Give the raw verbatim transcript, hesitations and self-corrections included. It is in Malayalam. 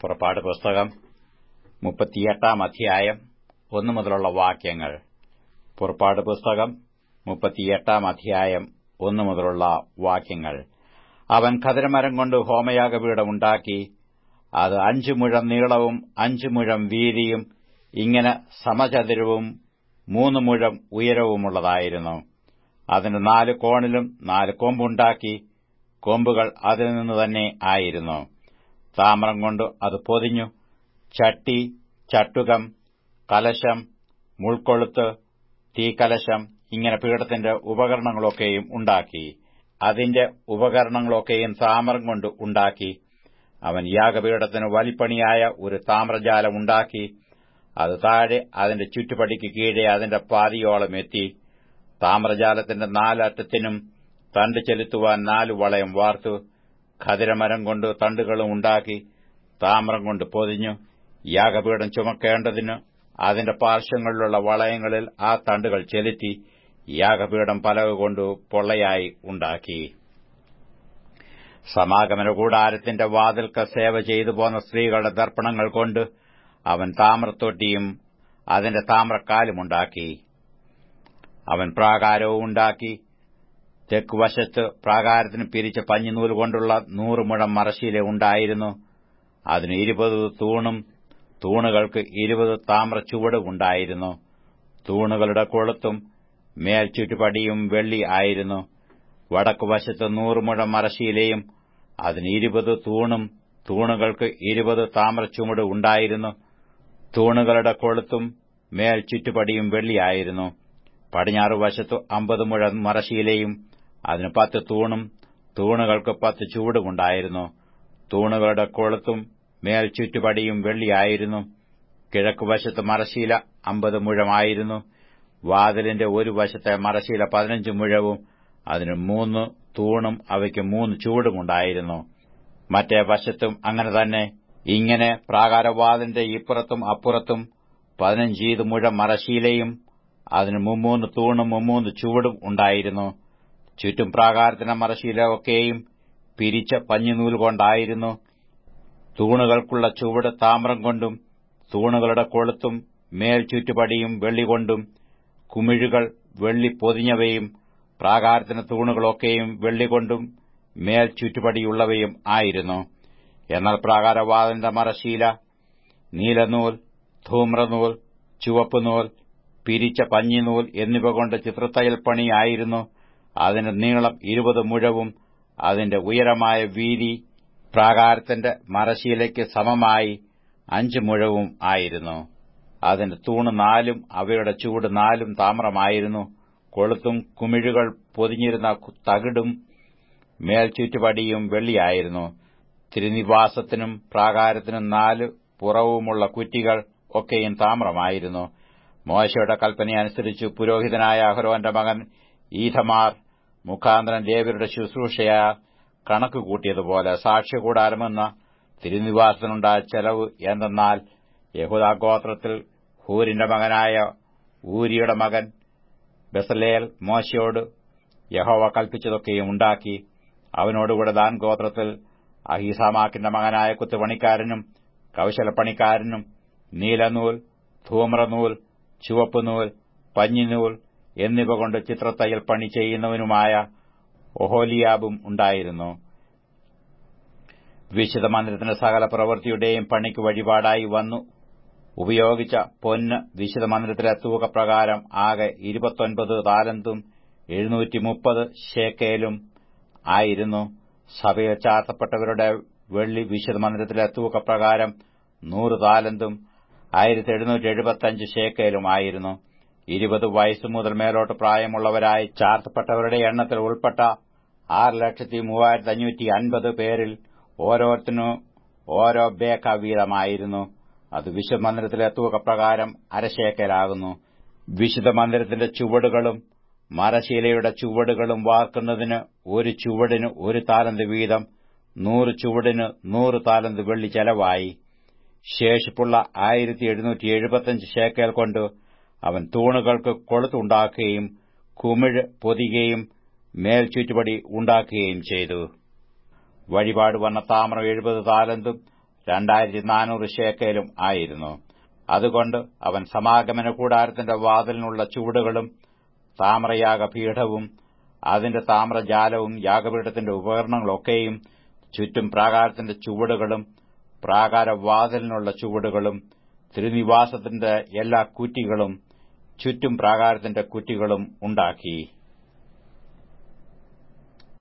പുറപ്പാട് പുസ്തകം മുപ്പത്തിയെട്ടാം അധ്യായം ഒന്നു മുതലുള്ള വാക്യങ്ങൾ. പുറപ്പാട് പുസ്തകം മുപ്പത്തിയെട്ടാം അധ്യായം ഒന്നു മുതലുള്ള വാക്യങ്ങൾ. അവൻ ഖദിരമരം കൊണ്ട് ഹോമയാഗപീഠം ഉണ്ടാക്കി. അത് അഞ്ചു മുഴം നീളവും അഞ്ചു മുഴം വീതിയും ഇങ്ങനെ സമചതുരവും മൂന്ന് മുഴം ഉയരവുമുള്ളതായിരുന്നു. അതിന് നാല് കോണിലും നാല് കൊമ്പുണ്ടാക്കി. കൊമ്പുകൾ അതിൽ നിന്ന് തന്നെ ആയിരുന്നു. താമ്രം കൊണ്ട് അത് പൊതിഞ്ഞു. ചട്ടി, ചട്ടുകം, കലശം, മുൾക്കൊളുത്ത്, തീക്കലശം ഇങ്ങനെ പീഠത്തിന്റെ ഉപകരണങ്ങളൊക്കെയും ഉണ്ടാക്കി. അതിന്റെ ഉപകരണങ്ങളൊക്കെയും താമ്രം കൊണ്ട് ഉണ്ടാക്കി. അവൻ യാഗപീഠത്തിന് വലിപ്പണിയായ ഒരു താമ്രജാലം ഉണ്ടാക്കി. അത് താഴെ അതിന്റെ ചുറ്റുപടിക്ക് കീഴെ അതിന്റെ പാതിയോളം എത്തി. താമ്രജാലത്തിന്റെ നാലറ്റത്തിനും തണ്ട് ചെലുത്തുവാൻ നാലു വളയം വാർത്തു. ഖദിരമരം കൊണ്ട് തണ്ടുകളും ഉണ്ടാക്കി. താമ്രം കൊണ്ട് പൊതിഞ്ഞു. യാഗപീഠം ചുമക്കേണ്ടതിന് അതിന്റെ പാർശ്വങ്ങളിലുള്ള വളയങ്ങളിൽ ആ തണ്ടുകൾ ചെലുത്തി. യാഗപീഠം പലക കൊണ്ട് പൊള്ളയായി ഉണ്ടാക്കി. സമാഗമന കൂടാരത്തിന്റെ വാതിൽക്ക് സേവ ചെയ്തു പോന്ന സ്ത്രീകളുടെ ദർപ്പണങ്ങൾ കൊണ്ട് അവൻ താമ്രത്തൊട്ടിയും അതിന്റെ താമ്രക്കാലുമുണ്ടാക്കി. അവൻ പ്രാകാരവും ഉണ്ടാക്കി. തെക്കുവശത്ത് പ്രാകാരത്തിന് പിരിച്ച പഞ്ഞിനൂൽ കൊണ്ടുള്ള നൂറ് മുഴം മറശ്ശീല ഉണ്ടായിരുന്നു. അതിന് ഇരുപത് തൂണും തൂണുകൾക്ക് ഇരുപത് താമ്ര ചുവടും ഉണ്ടായിരുന്നു. തൂണുകളുടെ കൊളുത്തും മേൽ ചുറ്റുപടിയും വെള്ളി ആയിരുന്നു. വടക്കുവശത്ത് നൂറ് മുഴം മറശ്ശീലയും അതിന് ഇരുപത് തൂണും തൂണുകൾക്ക് ഇരുപത് താമ്ര ചുവട് ഉണ്ടായിരുന്നു. തൂണുകളുടെ കൊളുത്തും മേൽ ചുറ്റുപടിയും വെള്ളിയായിരുന്നു. പടിഞ്ഞാറ് വശത്തു അമ്പത് മുഴം മറശ്ശീലയും അതിന് പത്ത് തൂണും തൂണുകൾക്ക് പത്ത് ചുവടുമുണ്ടായിരുന്നു. തൂണുകളുടെ കൊളുത്തും മേൽ ചുറ്റുപടിയും വെള്ളിയായിരുന്നു. കിഴക്കുവശത്ത് മറശ്ശീല അമ്പത് മുഴമായിരുന്നു. വാതിലിന്റെ ഒരു വശത്തെ മറശ്ശീല പതിനഞ്ച് മുഴവും അതിന് മൂന്ന് തൂണും അവയ്ക്ക് മൂന്ന് ചുവടുമുണ്ടായിരുന്നു. മറ്റേ വശത്തും അങ്ങനെ തന്നെ. ഇങ്ങനെ പ്രാകാരവാതിലിന്റെ ഇപ്പുറത്തും അപ്പുറത്തും പതിനഞ്ചീത് മുഴം മറശ്ശീലയും അതിന് മുമ്മൂന്ന് തൂണും മുമ്മൂന്ന് ചുവടും ഉണ്ടായിരുന്നു. ചുറ്റും പ്രാകാരത്തിന്റെ മറശ്ശീല ഒക്കെയും പിരിച്ച പഞ്ഞിനൂൽ കൊണ്ടായിരുന്നു. തൂണുകൾക്കുള്ള ചുവട് താമ്രം കൊണ്ടും തൂണുകളുടെ കൊളുത്തും മേൽ ചുറ്റുപടിയും വെള്ളികൊണ്ടും കുമിഴുകൾ വെള്ളി പൊതിഞ്ഞവയും പ്രാകാരത്തിന്റെ തൂണുകളൊക്കെയും വെള്ളികൊണ്ടും മേൽ ചുറ്റുപടിയുള്ളവയും ആയിരുന്നു. എന്നാൽ പ്രാകാരവാതിലിന്റെ മറശ്ശീല നീലനൂൽ, ധൂമ്രനൂൽ, ചുവപ്പുനൂൽ, പിരിച്ച പഞ്ഞിനൂൽ എന്നിവ കൊണ്ട് ചിത്രത്തയ്യൽ പണിയായിരുന്നു. അതിന്റെ നീളം ഇരുപത് മുഴവും അതിന്റെ ഉയരമായ വീതി പ്രാകാരത്തിന്റെ മറശ്ശീലയ്ക്ക് സമമായി അഞ്ച് മുഴവും ആയിരുന്നു. അതിന്റെ തൂണ് നാലും അവയുടെ ചുവട് നാലും താമ്രമായിരുന്നു. കൊളുത്തും കുമിഴുകൾ പൊതിഞ്ഞിരുന്ന തകിടും മേൽ ചുറ്റുപടിയും വെള്ളിയായിരുന്നു. തിരുനിവാസത്തിനും പ്രാകാരത്തിനും നാല് പുറവുമുള്ള കുറ്റികൾ ഒക്കെയും താമ്രമായിരുന്നു. മോശയുടെ കൽപ്പനയനുസരിച്ച് പുരോഹിതനായ അഹരോന്റെ മകൻ ഈഥമാർ മുഖാന്തരം ലേവ്യരുടെ ശുശ്രൂഷയാ കണക്കുകൂട്ടിയതുപോലെ സാക്ഷ്യകൂടാരമെന്ന തിരുനിവാസത്തിനുണ്ടായ ചെലവ് എന്തെന്നാൽ, യഹൂദാഗോത്രത്തിൽ ഹൂരിന്റെ മകനായ ഊരിയുടെ മകൻ ബെസലേൽ മോശയോട് യഹോവ കൽപ്പിച്ചതൊക്കെയും ഉണ്ടാക്കി. അവനോടുകൂടെ ദാൻ ഗോത്രത്തിൽ അഹീസാമാക്കിന്റെ മകനായ കുത്തുപണിക്കാരനും കൌശലപ്പണിക്കാരനും നീലനൂൽ, ധൂമ്രനൂൽ, ചുവപ്പുനൂൽ, പഞ്ഞിനൂൽ എന്നിവ കൊണ്ട് ചിത്രത്തയ്യൽ പണി ചെയ്യുന്നവനുമായ ഒഹോലിയാബും ഉണ്ടായിരുന്നു. വിശുദ്ധ മന്ദിരത്തിന്റെ സകല പ്രവൃത്തിയുടെയും പണിക്ക് വഴിപാടായി വന്നു ഉപയോഗിച്ച പൊന്ന് വിശുദ്ധ മന്ദിരത്തിലെ തൂക്കപ്രകാരം ആകെ ഇരുപത്തൊൻപത് താലന്തും എഴുന്നൂറ്റി മുപ്പത് ശേക്കേലും ആയിരുന്നു. സഭയിൽ ചാർത്തപ്പെട്ടവരുടെ വെള്ളി വിശുദ്ധ മന്ദിരത്തിലെ തൂക്കപ്രകാരം നൂറ് താലന്തും ആയിരത്തി എഴുന്നൂറ്റി എഴുപത്തിയഞ്ച് ശേക്കേലും ആയിരുന്നു. ഇരുപത് വയസ്സു മുതൽ മേലോട്ട് പ്രായമുള്ളവരായി ചാർത്തപ്പെട്ടവരുടെ എണ്ണത്തിൽ ഉൾപ്പെട്ട ആറ് ലക്ഷത്തി മൂവായിരത്തി അഞ്ഞൂറ്റി അൻപത് പേരിൽ ഓരോരുത്തരും ഓരോ ബേക്ക വീതമായിരുന്നു. അത് വിശുദ്ധ മന്ദിരത്തിലെ തൂക്കപ്രകാരം അരശേക്കലാകുന്നു. വിശുദ്ധ മന്ദിരത്തിന്റെ ചുവടുകളും മറശ്ശീലയുടെ ചുവടുകളും വാർക്കുന്നതിന് ഒരു ചുവടിന് ഒരു താലന്ത് വീതം നൂറ് ചുവടിന് നൂറ് താലന്ത് വെള്ളി ചെലവായി. ശേഷിപ്പുള്ള ആയിരത്തി എഴുന്നൂറ്റി എഴുപത്തിയഞ്ച് ശേക്കേൽ കൊണ്ട് അവൻ തൂണുകൾക്ക് കൊളുത്തുണ്ടാക്കുകയും കുമിഴ് പൊതിയുകയും മേൽ ചുറ്റുപടി ഉണ്ടാക്കുകയും ചെയ്തു. വഴിപാട് വന്ന താമ്രം എഴുപത് താലന്തും രണ്ടായിരത്തി നാനൂറ് ശേക്കലും ആയിരുന്നു. അതുകൊണ്ട് അവൻ സമാഗമന കൂടാരത്തിന്റെ വാതിലിനുള്ള ചുവടുകളും താമ്രയാഗപീഠവും അതിന്റെ താമ്രജാലവും യാഗപീഠത്തിന്റെ ഉപകരണങ്ങളൊക്കെയും ചുറ്റും പ്രാകാരത്തിന്റെ ചുവടുകളും പ്രാകാരവാതിലിനുള്ള ചുവടുകളും തിരുനിവാസത്തിന്റെ എല്ലാ കുറ്റികളും ചുറ്റും പ്രാകാരത്തിന്റെ കുറ്റികളും ഉണ്ടാക്കി.